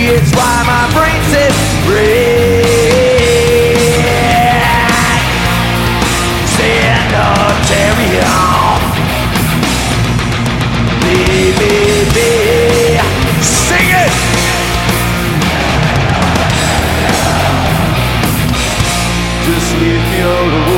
It's why my brain says red Sanitarium. Baby, sing it! Just leave me alone.